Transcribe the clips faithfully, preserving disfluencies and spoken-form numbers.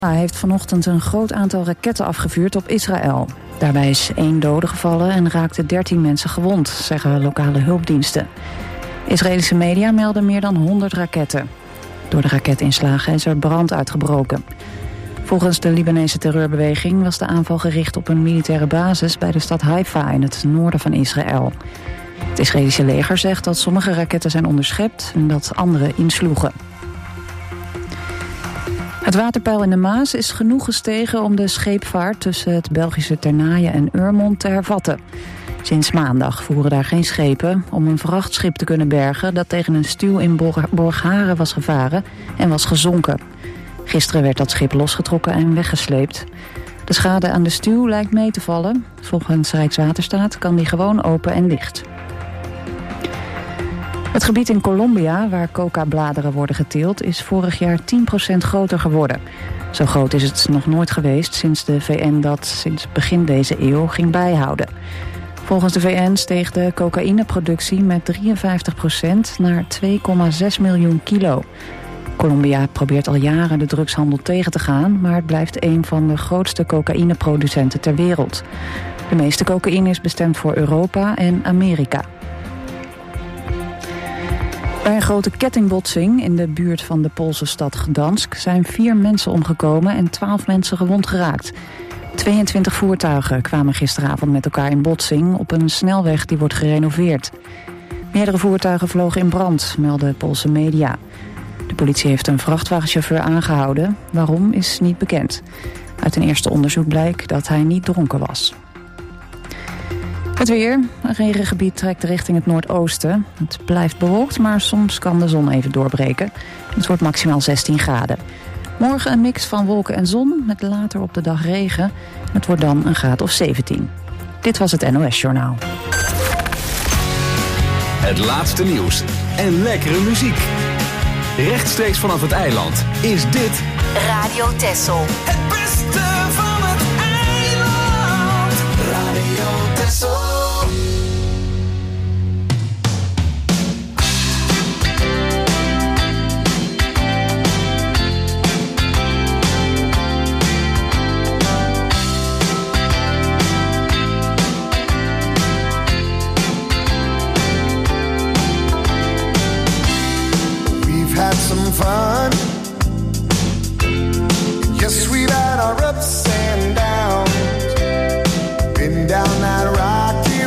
Hij heeft vanochtend een groot aantal raketten afgevuurd op Israël. Daarbij is één dode gevallen en raakten dertien mensen gewond, zeggen lokale hulpdiensten. Israëlische media melden meer dan honderd raketten. Door de raketinslagen is er brand uitgebroken. Volgens de Libanese terreurbeweging was de aanval gericht op een militaire basis bij de stad Haifa in het noorden van Israël. Het Israëlische leger zegt dat sommige raketten zijn onderschept en dat andere insloegen. Het waterpeil in de Maas is genoeg gestegen om de scheepvaart tussen het Belgische Ternaaien en Urmond te hervatten. Sinds maandag voeren daar geen schepen om een vrachtschip te kunnen bergen dat tegen een stuw in Borgharen was gevaren en was gezonken. Gisteren werd dat schip losgetrokken en weggesleept. De schade aan de stuw lijkt mee te vallen. Volgens Rijkswaterstaat kan die gewoon open en dicht. Het gebied in Colombia, waar coca-bladeren worden geteeld, is vorig jaar tien procent groter geworden. Zo groot is het nog nooit geweest sinds de V N dat sinds begin deze eeuw ging bijhouden. Volgens de V N steeg de cocaïneproductie met drieënvijftig procent naar twee komma zes miljoen kilo. Colombia probeert al jaren de drugshandel tegen te gaan, maar het blijft een van de grootste cocaïneproducenten ter wereld. De meeste cocaïne is bestemd voor Europa en Amerika. Bij een grote kettingbotsing in de buurt van de Poolse stad Gdansk zijn vier mensen omgekomen en twaalf mensen gewond geraakt. tweeëntwintig voertuigen kwamen gisteravond met elkaar in botsing op een snelweg die wordt gerenoveerd. Meerdere voertuigen vlogen in brand, melden Poolse media. De politie heeft een vrachtwagenchauffeur aangehouden. Waarom is niet bekend. Uit een eerste onderzoek blijkt dat hij niet dronken was. Het weer. Een regengebied trekt richting het noordoosten. Het blijft bewolkt, maar soms kan de zon even doorbreken. Het wordt maximaal zestien graden. Morgen een mix van wolken en zon, met later op de dag regen. Het wordt dan een graad of zeventien. Dit was het N O S-journaal. Het laatste nieuws en lekkere muziek. Rechtstreeks vanaf het eiland is dit Radio Texel. Het beste van het eiland. Radio Texel. Some fun. Yes, we've had our ups and downs. Been down that rocky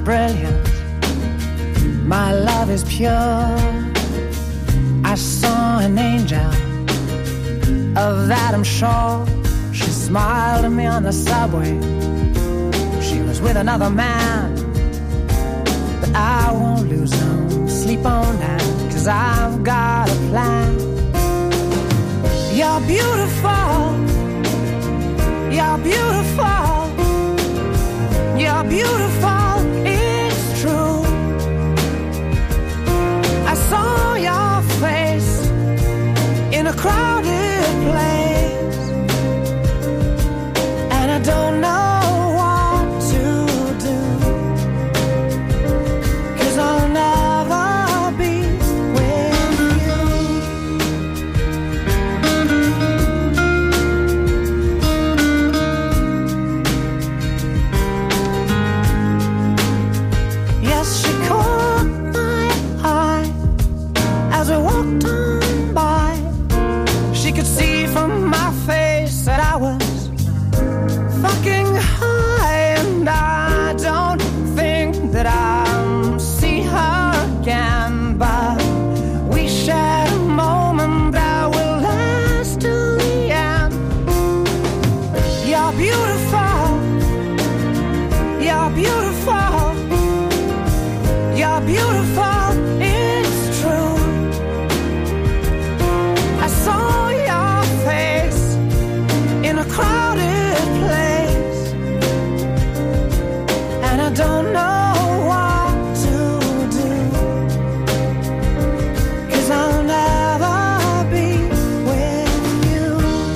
brilliant. My love is pure. I saw an angel, of that I'm sure. She smiled at me on the subway. She was with another man, but I won't lose no sleep on that, 'cause I've got a plan. You're beautiful. You're beautiful. You're beautiful. It's true. I saw your face in a crowded place, and I don't know what to do, 'cause I'll never be with you. Yes, she caught my eye as we walked on by. She could see from my face that I was fucking high, and I don't think that I'll see her again, but we shared a moment that will last till the end. You're beautiful. You're beautiful. You're beautiful. It's true. I saw your face in a crowded place, and I don't know what to do, 'cause I'll never be with you.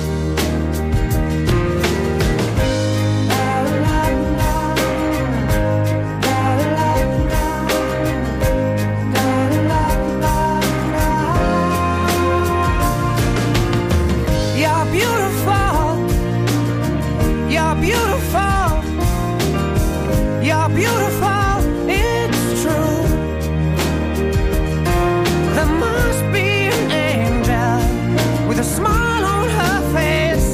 La la la, la la la, la la la la. You're beautiful. You're beautiful. You're beautiful. It's true. There must be an angel with a smile on her face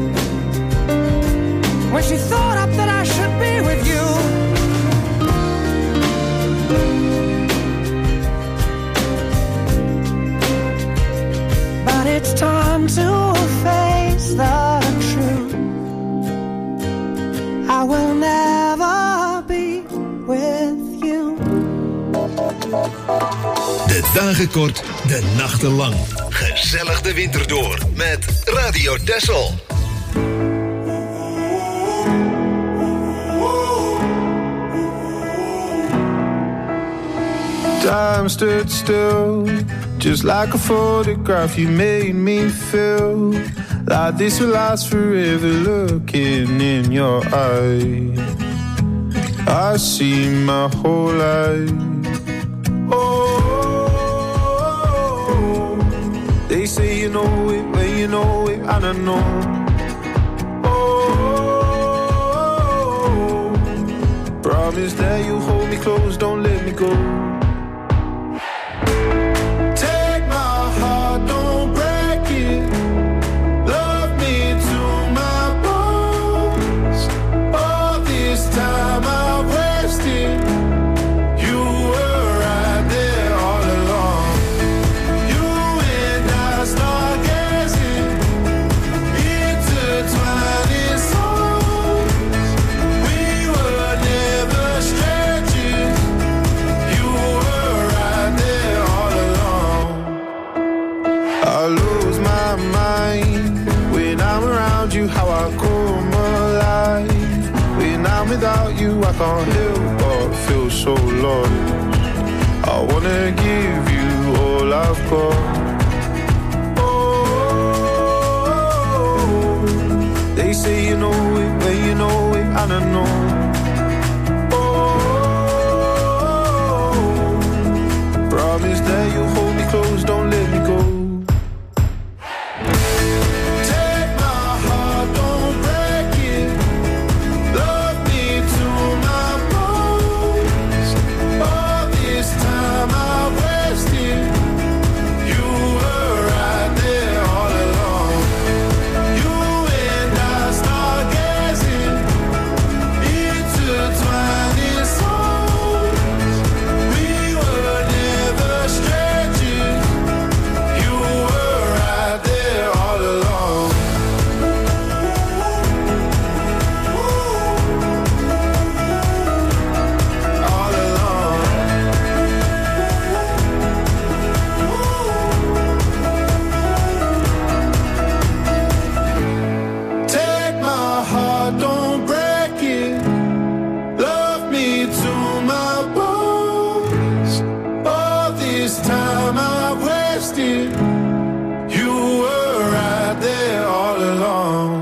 when she thought up that I should be with you. But it's time to face the truth. I will never be with you. De dagen kort, de nachten lang. Gezellig de winter door met Radio Texel. Time stood still, just like a photograph. You made me feel like this will last forever. Looking in your eyes, I see my whole life. Oh, they say you know it when you know it, and I know. Oh, promise that you hold me close, don't let me go. Without you, I can't help but feel so lost. I wanna give you all I've got. Oh, they say you know it when you know it, and I know. Oh, promise that you hold me close, don't let me go. Yeah. first year. You were right there all along.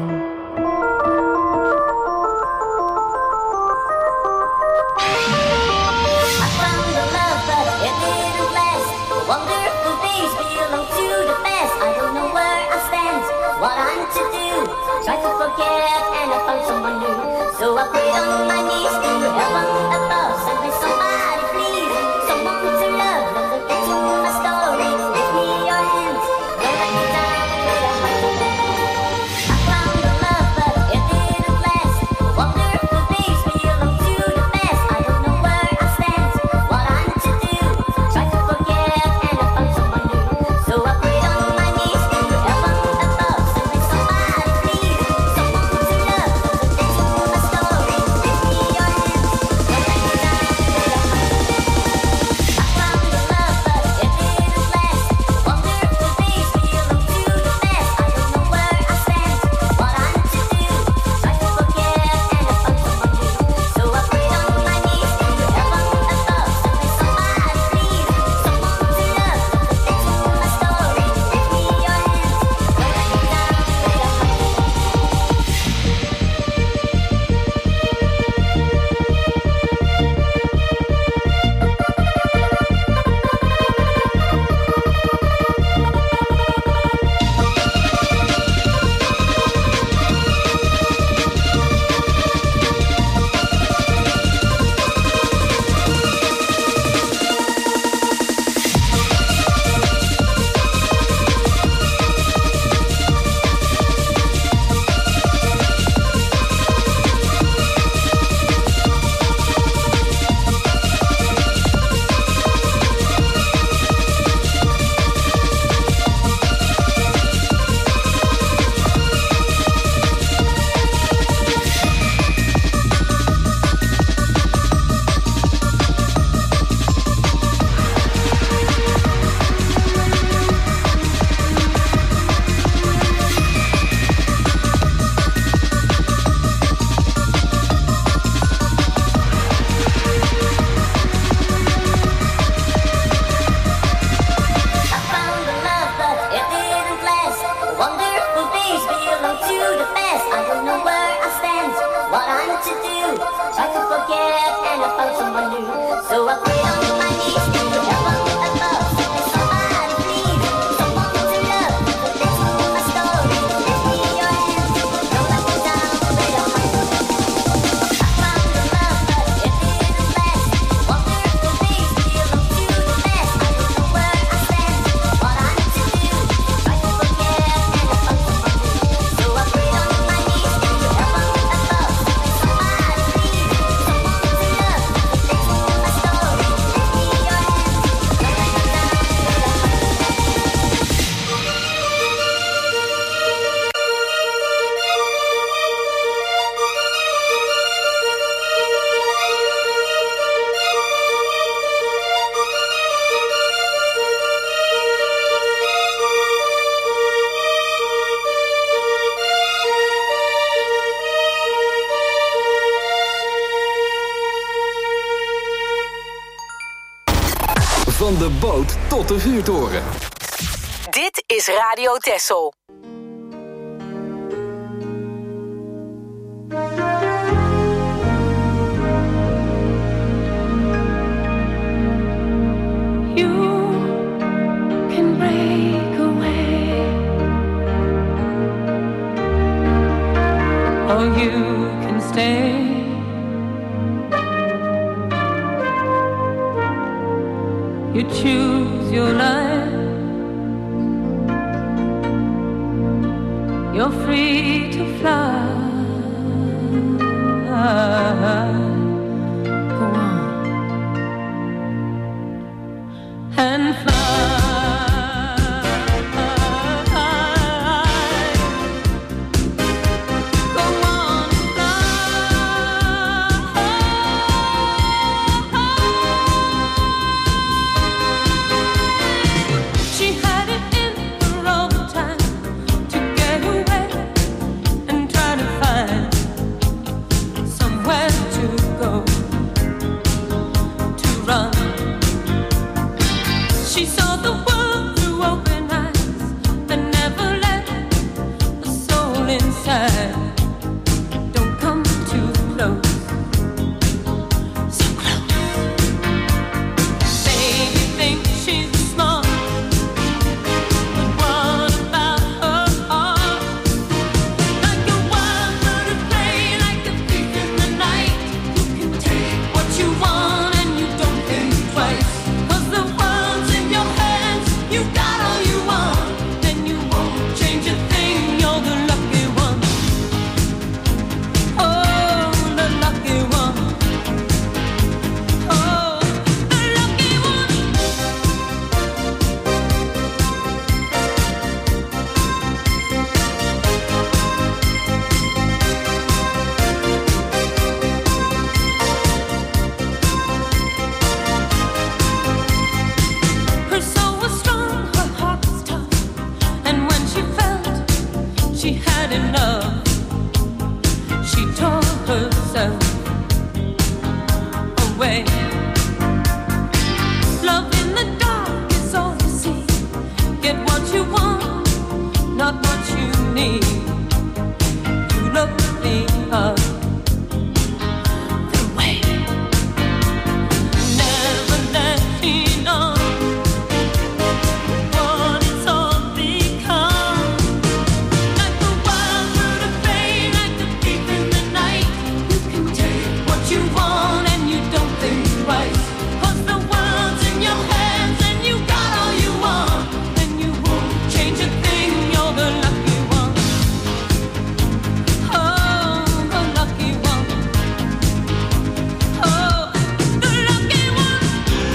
I found the love, but it didn't last. Wonderful days belong to the past. I don't know where I stand, what I'm to do. Try to forget and I found someone new. So I prayed on my knees to heaven above. Send me somebody, please, someone to love. Look into my story, give me your hands. Don't let me down, lay a heart to bed. I found the love, but it didn't last. Wonderful days belong to the past. I don't know where I stand, what I'm to do. Try to forget and I found someone new. So I prayed on my knees to heaven above. Send me somebody, please, someone to love. Look into my story, give me your hands. Don't let me down, lay a heart to bed. I found the love, but it didn't last. Wonderful days belong to the past. I don't know where I stand, what I'm to do. Try to forget and I found someone new. So I prayed on my knees to heaven above. Send me somebody, please, someone to love. Look into my story, give me your hands. Don't let me down, lay a heart to I found the love, but it didn't last. Wonderful days belong to the past. I don't know where I stand, what I'm to do. Try to forget and I found someone new. So I prayed on my knees to heaven above. Send me somebody, please, someone to love. Look into my story, give me your hands. Don't let me down, lay a heart to bed. I found the love, but it didn't last. Wonderful days belong to the past. I don't know where I stand, what I'm to do. Try to forget and I found someone new. So I prayed on my knees to heaven above. Send me somebody, please, someone to love. Look into my story, give me your hands. Don't let me down, lay a heart to bed. Van de boot tot de vuurtoren. Dit is Radio Texel. You can break away, or you can stay. You choose your life. You're free to fly. Go on and fly. Go on and fly. She had it in her all the time to get away and try to tight. Don't come too close. So close. Baby thinks she's smart, but what about her heart? Like a wild bird of prey, like a thief in the night. You can take what you want and you don't think twice. 'Cause the world's in your hands, you got all you want, and you won't change a thing. You're the lucky one. Oh, the lucky one. Oh, the lucky one. Her soul was strong, her heart was tough, and when she felt she had enough, she tore herself away. Love in the dark is all you see. Get what you want, not what you need. You look the other way. Never letting on what it's all become. Like a wild bird of prey, like a thief in the night. You can take what you want and you don't think twice. 'Cause the world's in your hands and you got all you want, and you won't change a thing. You're the lucky one. Oh, the lucky one. Oh, the lucky one.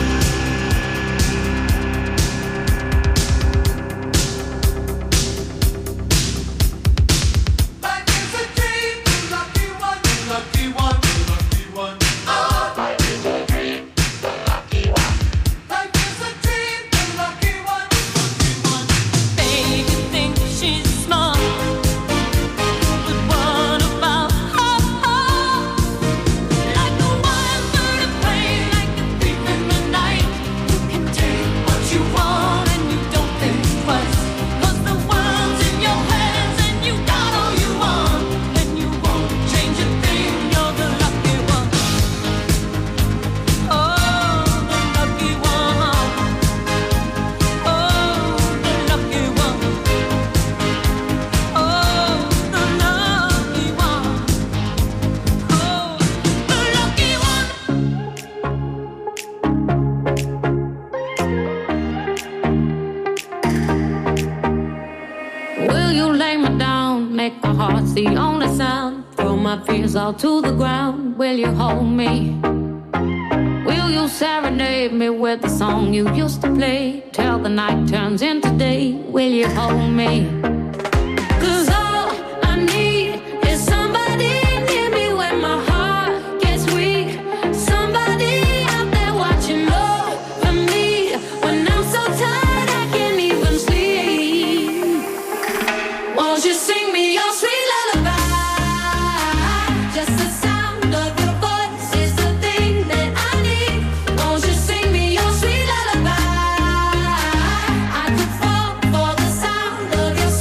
Life is a dream, the lucky one, the lucky one, the lucky one. Oh, life is a dream, the lucky one. Life is a dream, the lucky one, the lucky one. Baby thinks she's smart, but what about her heart? Like a wild bird of prey, like a thief in the night. You can take what you want and you don't think twice. 'Cause the world's in your hands and you got all you want, and you won't change a thing. You're the lucky one. Oh, the lucky one. Oh, the lucky one. Oh, the lucky one. Oh, the lucky one. Will you lay me down, make my heart the only sound, throw my fears all to the ground? Will you hold me? Will you serenade me with the song you used to play till the night turns into day? Will you hold me? 'Cause all I need is somebody near me when my heart gets weak. Somebody out there watching over me when I'm so tired I can't even sleep. Won't you sing me your sweet lullaby? Just the sound of your voice is the thing that I need. Won't you sing me your sweet lullaby? I could fall for the sound of your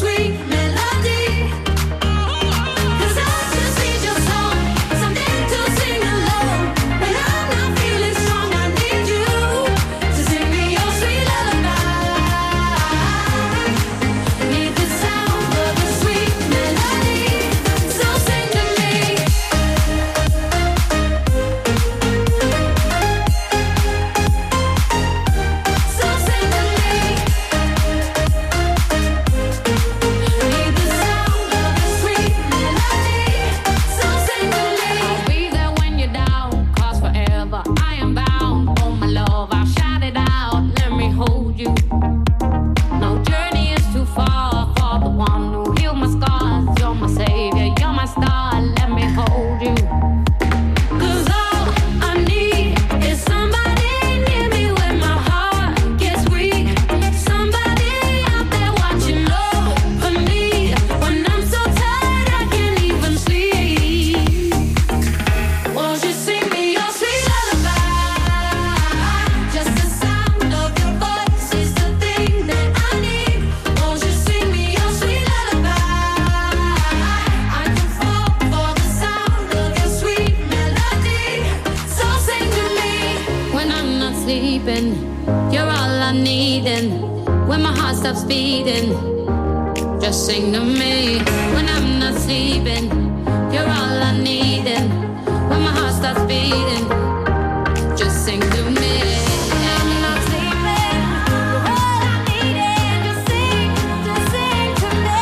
heart stops beating, just sing to me. When I'm not sleeping, you're all I need. And when my heart starts beating, just sing to me. I'm not sleeping, you're all I need. And just sing, just sing to me.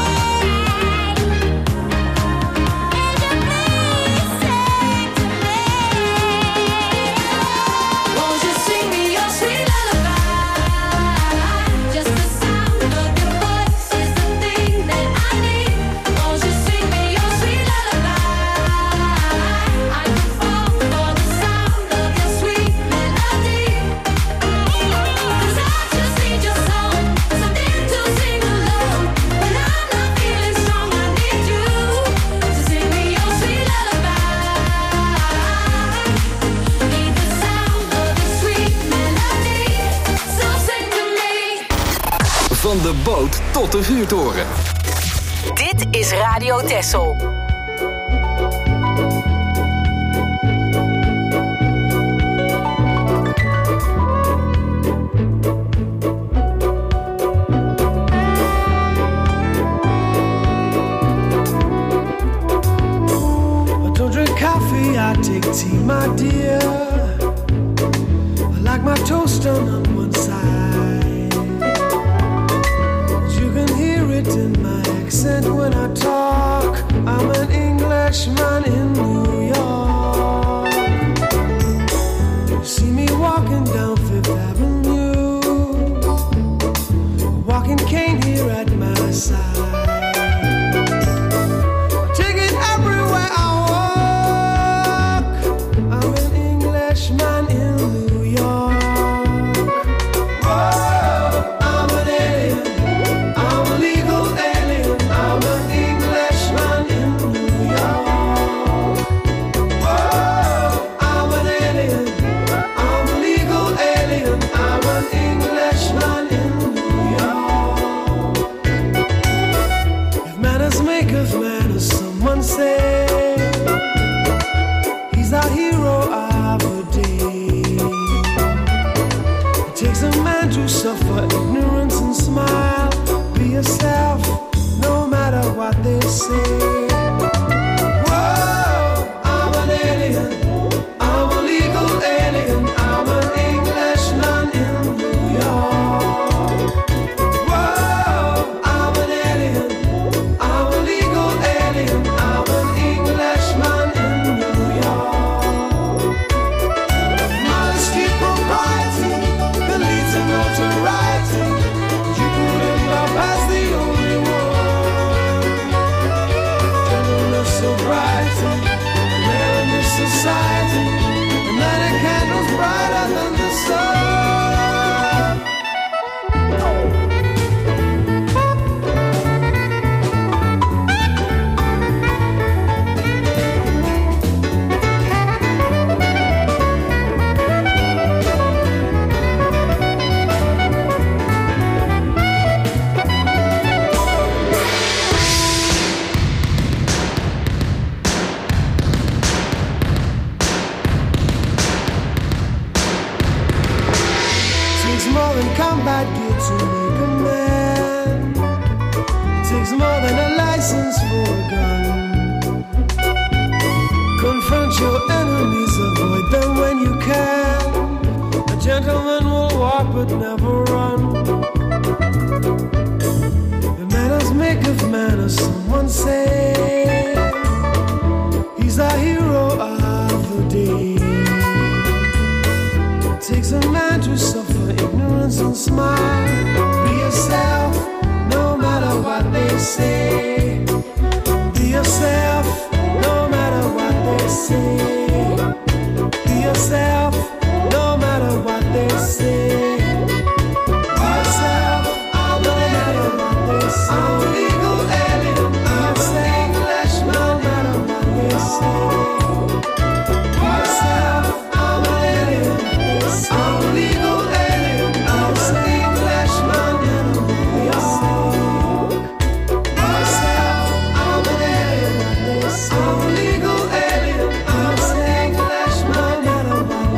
And you please sing to me. Won't you sing me your sweet lullaby? Just the sound of your voice is the thing that I need. Won't you sing me your sweet lullaby? I can fall for the sound of your sweet melody. 'Cause I just need your song, something to sing along. When I'm not feeling strong, I need you to sing me your sweet lullaby. Need the sound of your sweet melody, so sing to me. Van de boot tot de vuurtoren. Dit is Radio Texel. I don't drink coffee, I take tea, my dear. I like my toast done on one side. You can hear it in my accent when I talk. I'm an Englishman in New York. You see me walking down Fifth Avenue, a walking cane here at my side. Take it everywhere I walk. I'm an Englishman in New York. Whoa, I'm an alien. I'm a legal alien. I'm an Englishman in New York. Whoa, I'm an alien. I'm a legal alien. I'm an Englishman in New York. If manners make of manners, someone say he's our hero of the day. It takes a man to suffer ignorance and smile. Be yourself, no matter what they say. Whoa, I'm an alien. I'm a legal alien. I'm an Englishman in New York. Whoa, I'm an alien. I'm a legal alien. I'm an Englishman in New York. Modesty, propriety, that leads to notoriety. You put it up as the only one. Gentleness, sobriety, rare in this society. And light a candles brighter than the sun. Takes more than combat gear to make a man. It takes more than a license for a gun. Confront your enemies, avoid them when you can. A gentleman will walk but never run. The manners make of manners, someone say. He's our hero of the day. It takes a man to suffer ignorance and smile. Be yourself, no matter what they say. Be yourself, no matter what they say. Be yourself, no matter what they say. Be yourself, no matter what they say. I'm a legal alien. I'm an Englishman, no matter what they say. Be yourself, I'm an alien. I'm a legal alien. I'm an Englishman in New York. Be yourself, I'm an alien. I'm a legal alien. I'm an Englishman in New York.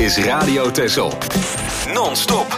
is Radio Texel. Non-stop.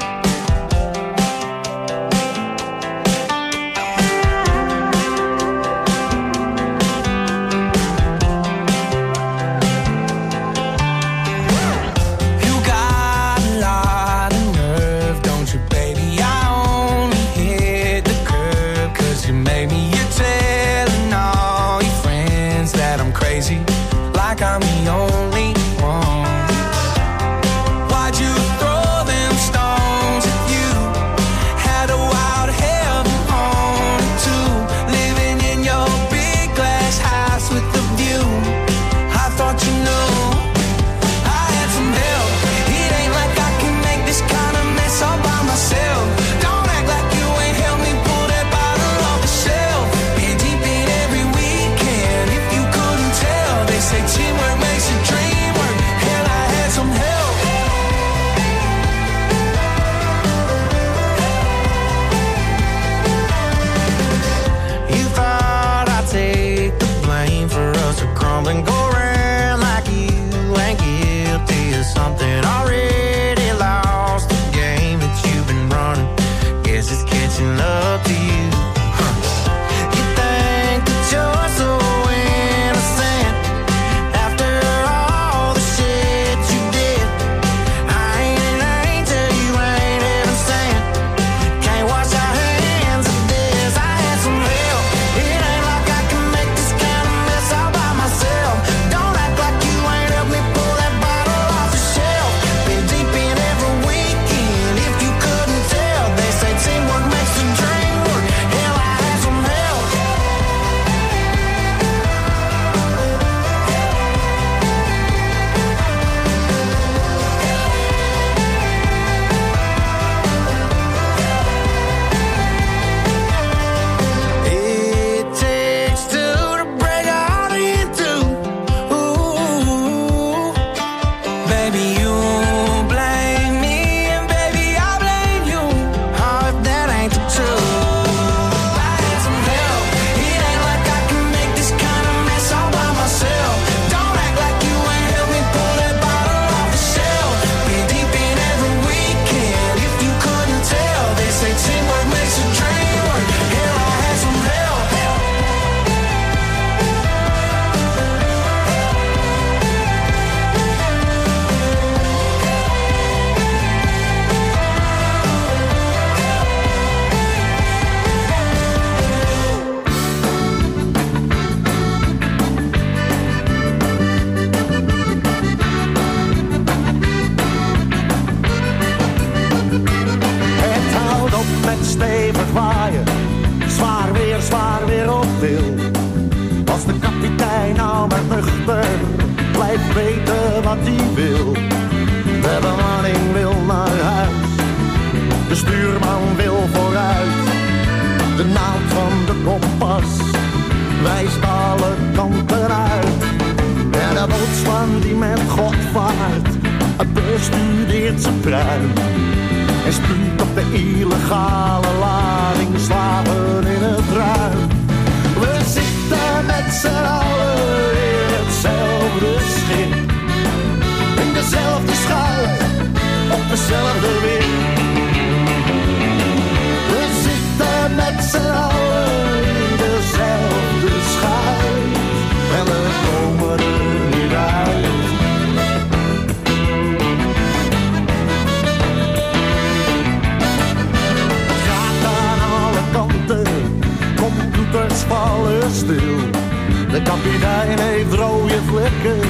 De kapitein heeft rode vlekken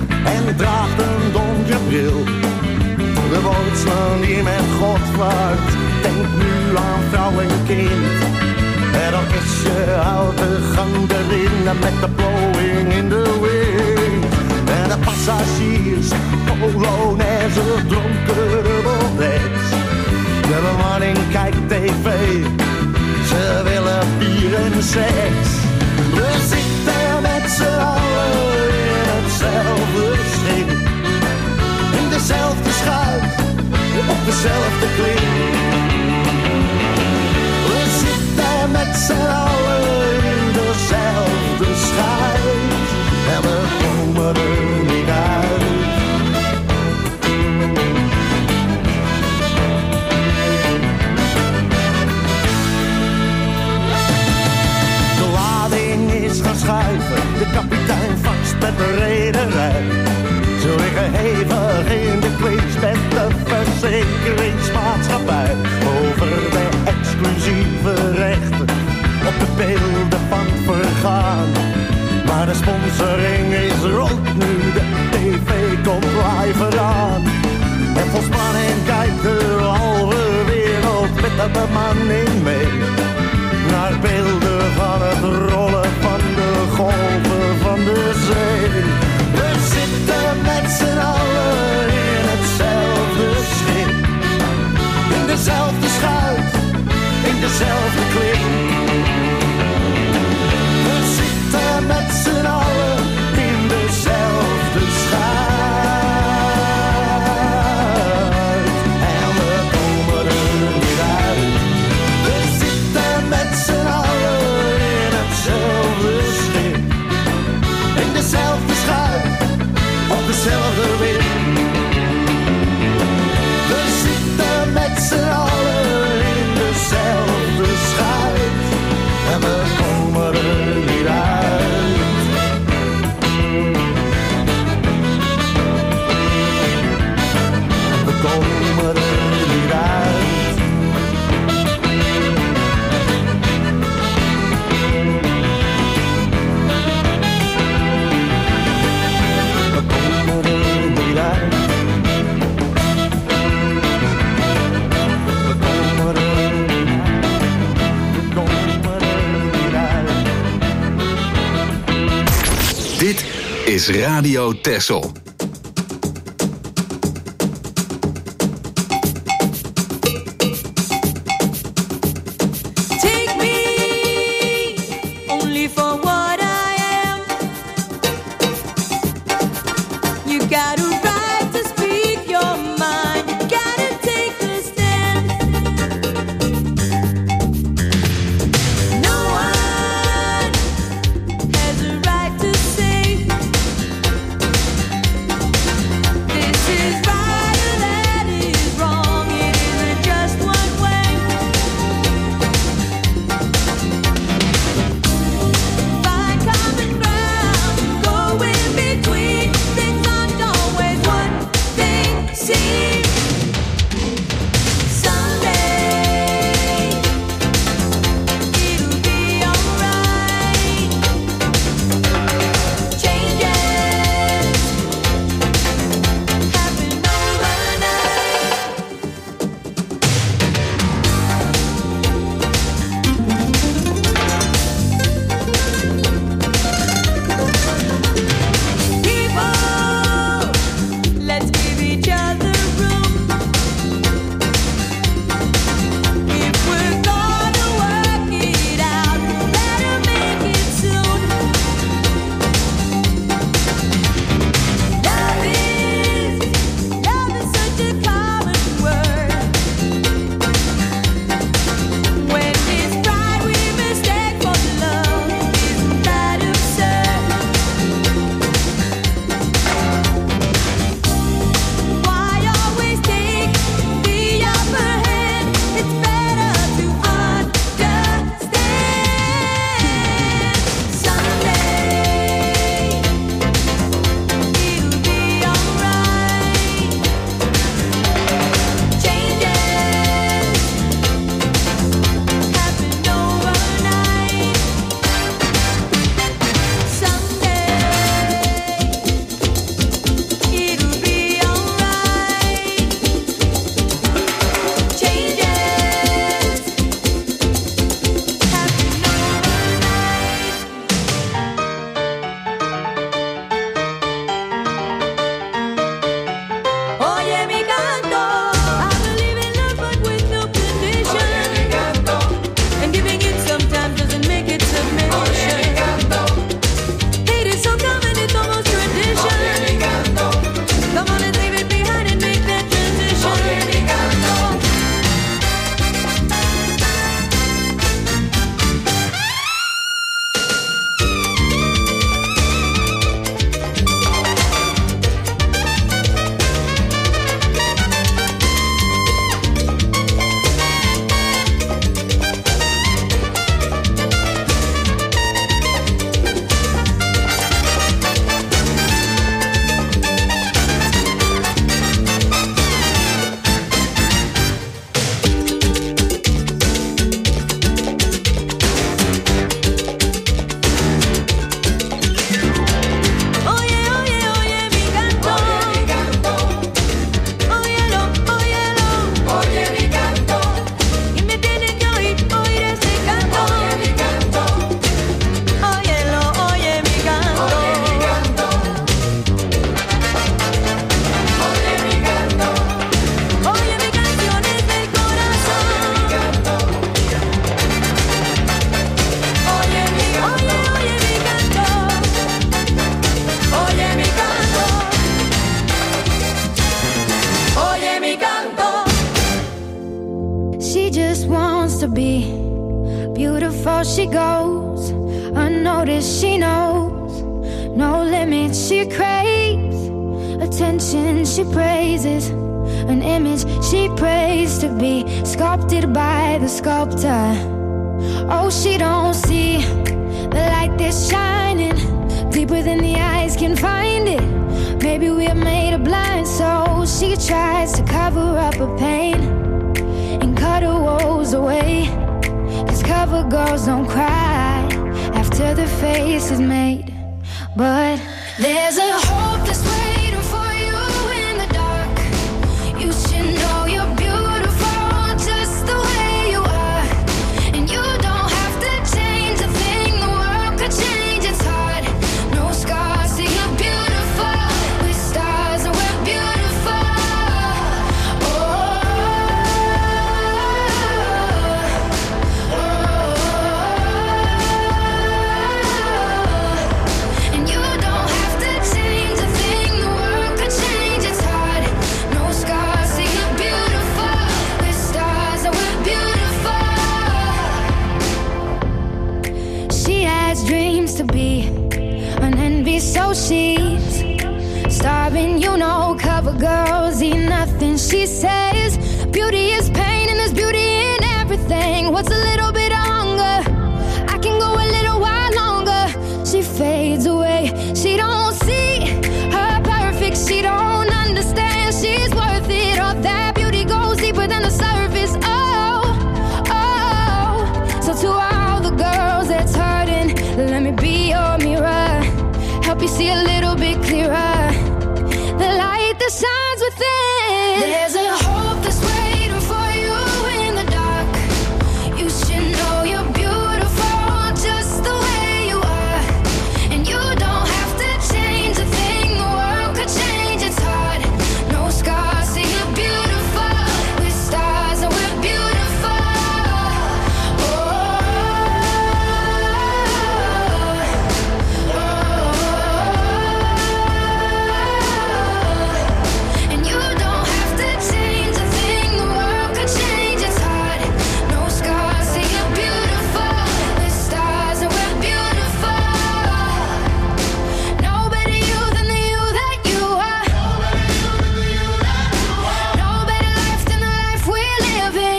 en draagt een donkere bril. De bootsman die met God vaart, denkt nu aan vrouw en kind. Het orkestje houdt de gang erin met de blowing in de wind. En de passagiers, polonaise, dronken bordets. De bemanning kijkt tv, ze willen bier en seks. We zitten met z'n allen in hetzelfde schip, in dezelfde schuit, op dezelfde klip. We zitten met z'n allen in dezelfde schuit en we komen er niet uit. maatschappij over de exclusieve rechten op de beelden van het vergaan. Maar de sponsoring is rond nu, de tv komt live eraan. En vol spanning kijkt de halve wereld met de bemanning mee. Naar beelden van het rollen van de golven van de zee. We zitten met z'n allen in hetzelfde schip. In dezelfde schuit, in dezelfde kling. We zitten met z'n allen in dezelfde schuit. En we komen er niet uit. We zitten met z'n allen in hetzelfde schip. In dezelfde schuit, op dezelfde wind. We zitten met z'n allen in dezelfde schuit. En we komen er niet uit. We komen er niet uit. We komen er niet uit. We komen er niet uit. We komen er niet uit. Dit is Radio Texel. Take me only for what I am. You got a right to speak your mind. You gotta take a stand. No one has a right to say before she goes. Unnoticed, she knows. No limits, she craves. Attention, she praises. An image she prays to be sculpted by the sculptor. Oh, she don't see the light that's shining deeper than the eyes can find it. Maybe we're made of blind souls. She tries to cover up her pain and cut her woes away. Cause cover girls don't cry after the face is made. But there's a hope that's waiting for you in the dark. You should know you're beautiful just the way you are. And you don't have to change a thing. The world could change, it's hard. No scars, see you're beautiful. With stars and we're beautiful. Oh, oh, oh. And you don't have to change a thing. The world could change, it's hard. No scars, see you're beautiful. With stars and we're beautiful. She has dreams to be an envy, so she's starving, you know. Cover girls eat nothing, she says. Beauty is pain and there's beauty in everything. What's a little bit of hunger? I can go a little while longer. She fades away, she don't see her perfect. She don't understand she's worth it. All that beauty goes deeper than the surface. Oh, oh. So to all the girls that's hurting, let me be your mirror. Help you see a little bit clearer. The light that shines within. There's a hope that's waiting for you in the dark. You should know you're beautiful just the way you are. And you don't have to change a thing. The world could change, it's hard. No scars, see you're beautiful. With stars and we're beautiful. Oh, oh, oh. And you don't have to change a thing. The world could change, it's hard. No scars, see you're beautiful. With stars and we're beautiful. No better you than the you that you are. No better life than the life we're living.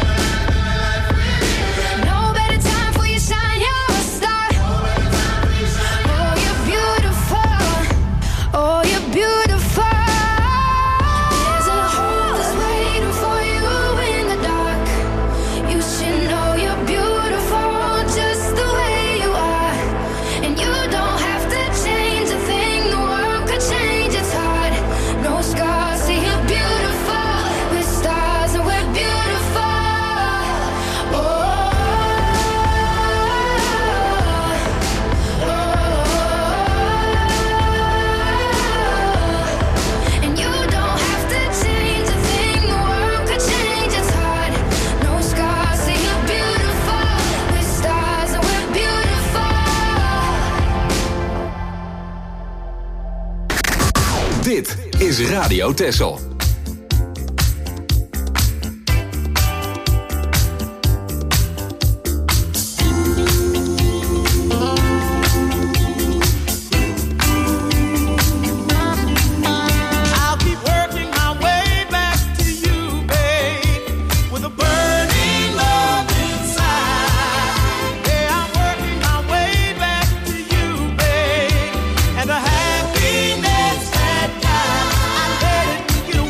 No better time for you shine, you're a star. Oh, you're beautiful. Oh, you're beautiful. There's a hope that's waiting for you in the dark. You should know you're beautiful just the way you are. And you don't have to change a thing. The world could change, it's hard. No scars, see you're beautiful. With stars and we're beautiful. Oh, oh, oh. And you don't have to change a thing. The world could change, it's hard. No scars, see you're beautiful. With stars and we're beautiful. Dit is Radio Texel. I'll keep working my way back to you, babe, with a burning love inside. Yeah, I'm working my way back to you, babe, and the happiness that I let it get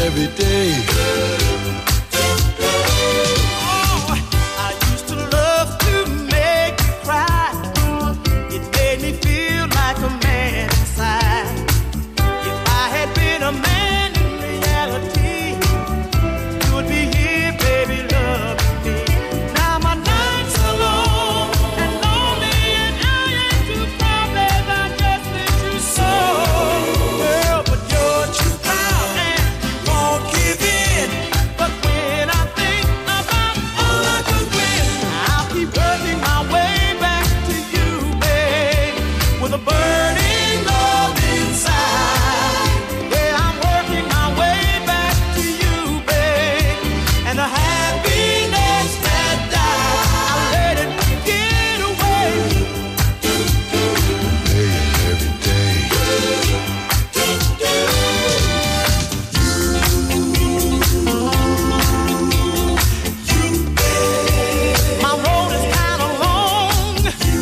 every day. Oh, I used to love to make you cry. It made me feel like a man inside. If I had been a man in reality, you would be here, baby, loving me. Now my nights are long and lonely, and I ain't too proud, babe, I just miss you so. Girl, but you're too proud and won't give in. But when I think about all I could win, I'll keep working my way back to you, babe, with a burning love inside. Yeah, I'm working my way back to you, babe, and the happiness that died, I let it get away. Day and every day. My road is kinda long.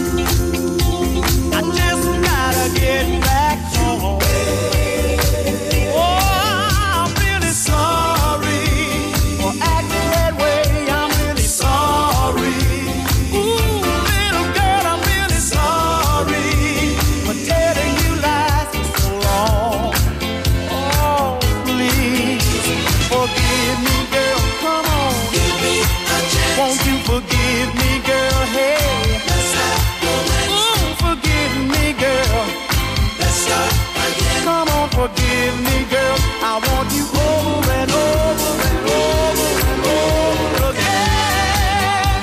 I just gotta get back home. Oh, I'm really sorry for acting that way. I'm really sorry. Ooh, little girl, I'm really sorry for telling you lies for so long. Oh, please forgive me, girl. Come on, give me a chance. Won't you forgive me, girl? Hey, let's have romance. Ooh, forgive me, girl. Let's start again. Come on, forgive me, girl. I want you over and over and over and over again.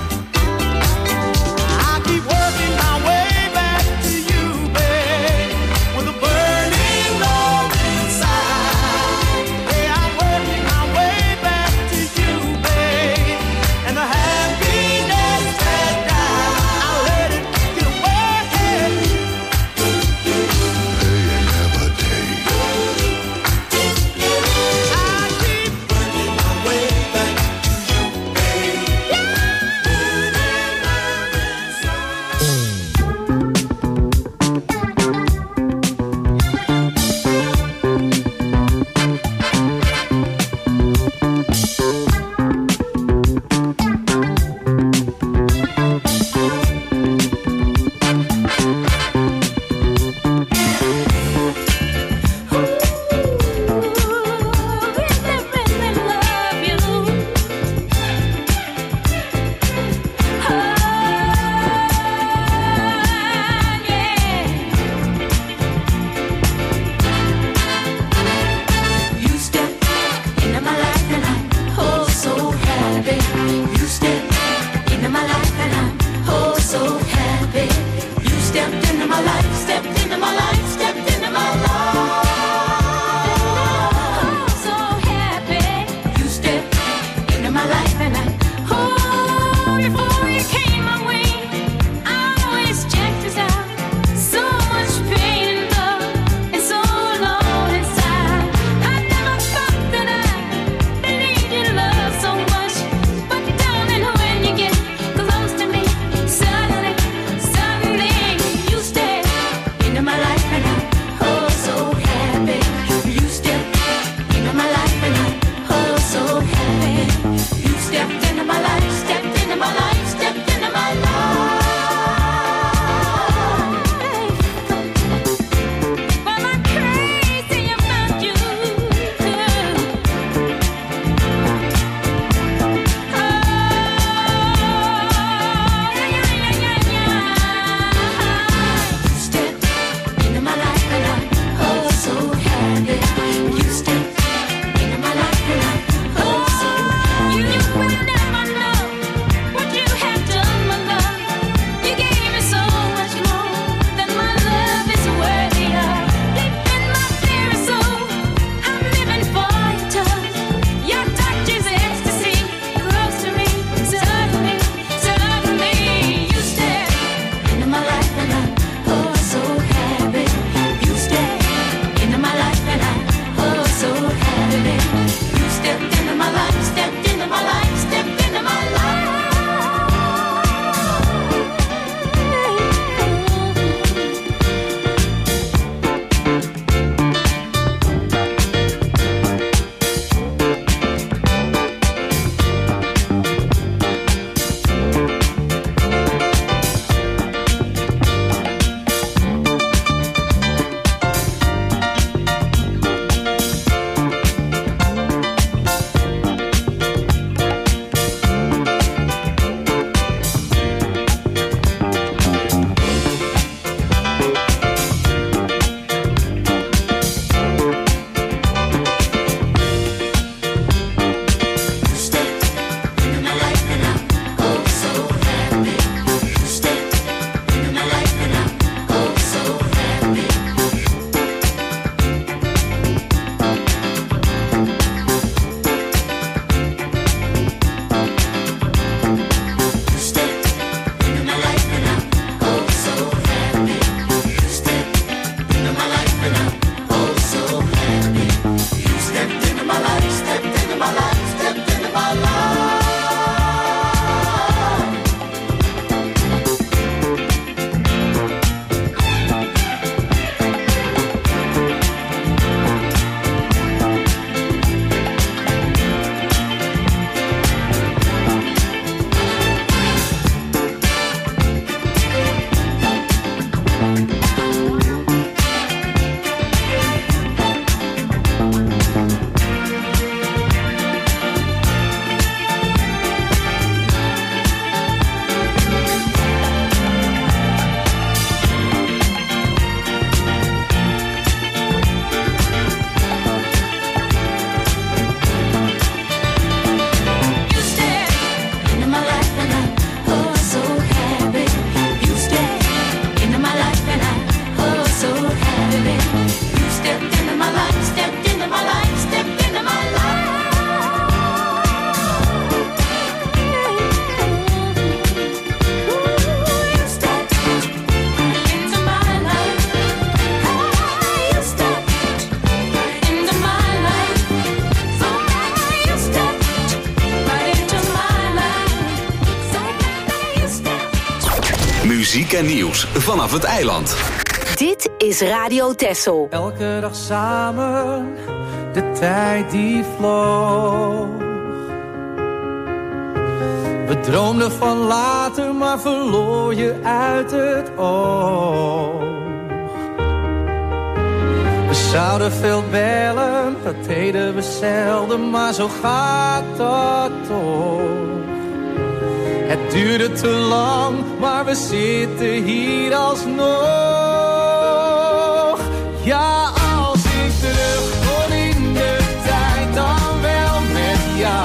I keep working my way back to you, babe, with a burning love inside. Hey, I'm working my way back to you, babe, and the happiness that died, I let it get away. Day and every day. I keep working my way back to you, babe. You step into my life and I'm oh so happy. You step into my life and I'm oh so happy. You stepped into my life, stepped into my life, stepped into my life. Oh, so happy. You stepped into my life and I oh before you came my way, I always checked this out. So much pain and love and so alone inside. I never thought that I needed love so much, but darling, when you get close to me, suddenly, suddenly you step into muziek en nieuws vanaf het eiland. Dit is Radio Texel. Elke dag samen, de tijd die vloog. We droomden van later, maar verloor je uit het oog. We zouden veel bellen, dat deden we zelden, maar zo gaat dat toch. Het duurde te lang, maar we zitten hier alsnog. Ja, als ik terug kon in de tijd, dan wel met jou.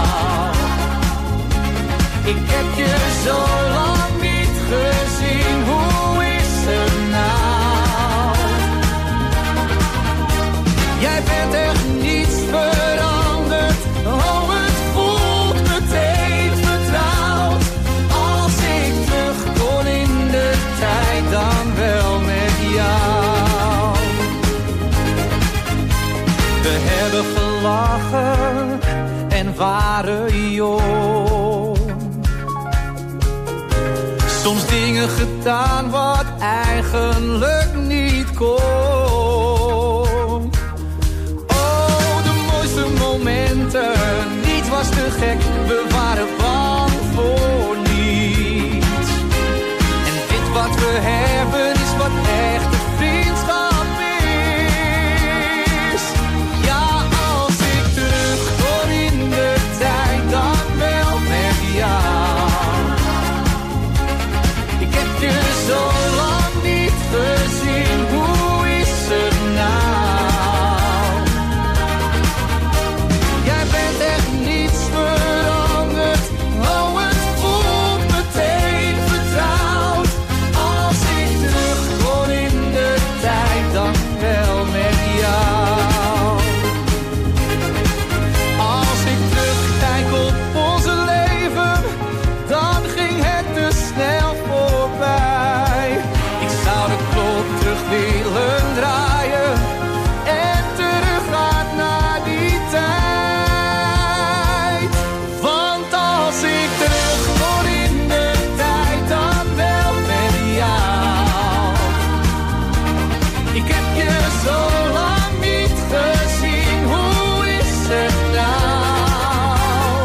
Ik heb je zo lang niet gezien, hoe is het nou? Jij bent echt niets veranderd, oh het voelt meteen vertrouwd. Als ik terug kon in de tijd, dan wel met jou. We hebben gelachen en waren jong. Soms dingen gedaan wat eigenlijk niet kon. Oh, de mooiste momenten, niets was te gek, we waren bang voor niets. En dit wat we hebben is wat echte vriendschap is. Ja, als ik terug kon in de tijd, dan wel met jou. Je zo lang niet gezien, hoe is het nou? Jij bent echt niets veranderd, oh het voelt meteen vertrouwd. Als ik terug kon in de tijd, dan wel met jou. Als ik terugkijk op onze leven, dan ging het te snel voorbij. Ik zou de klok terug willen draaien en teruggaan naar die tijd. Want als ik terug kon in de tijd, dan wel met jou. Ik heb je zo lang niet gezien, hoe is het nou?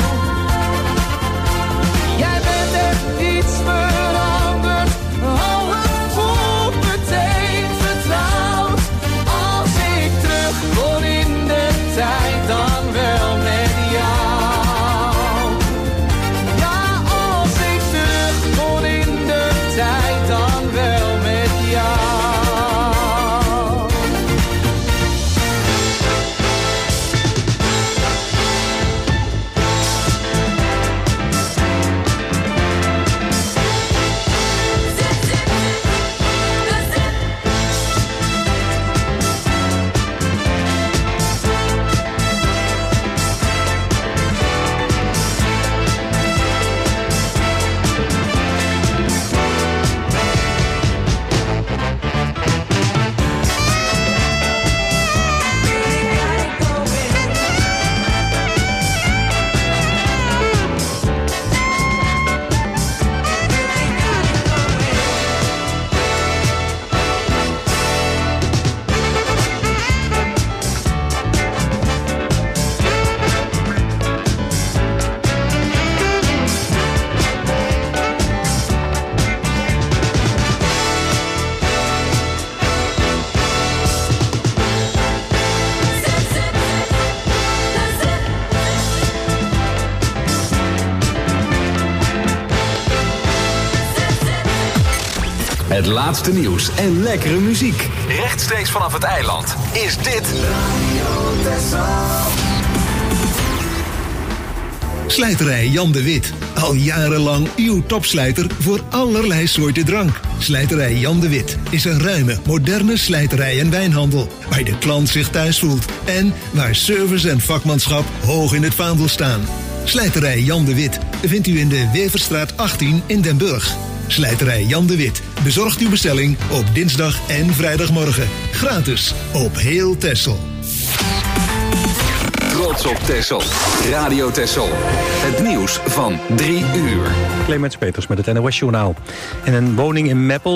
Jij bent echt niets veranderd, oh het voelt meteen vertrouwd. Als ik terug kon in de tijd, dan wel met jou. Ja, als ik terug kon in de tijd, dan wel met jou. Het laatste nieuws en lekkere muziek. Rechtstreeks vanaf het eiland is dit Radio Texel. Slijterij Jan de Wit. Al jarenlang uw topslijter voor allerlei soorten drank. Slijterij Jan de Wit is een ruime, moderne slijterij en wijnhandel. Waar de klant zich thuis voelt. En waar service en vakmanschap hoog in het vaandel staan. Slijterij Jan de Wit vindt u in de Weverstraat achttien in Den Burg. Slijterij Jan de Wit bezorgt uw bestelling op dinsdag en vrijdagmorgen. Gratis op heel Texel. trots op Texel. Radio Texel. Het nieuws van drie uur. Clemens Peters met het N O S Journaal. In een woning in Meppel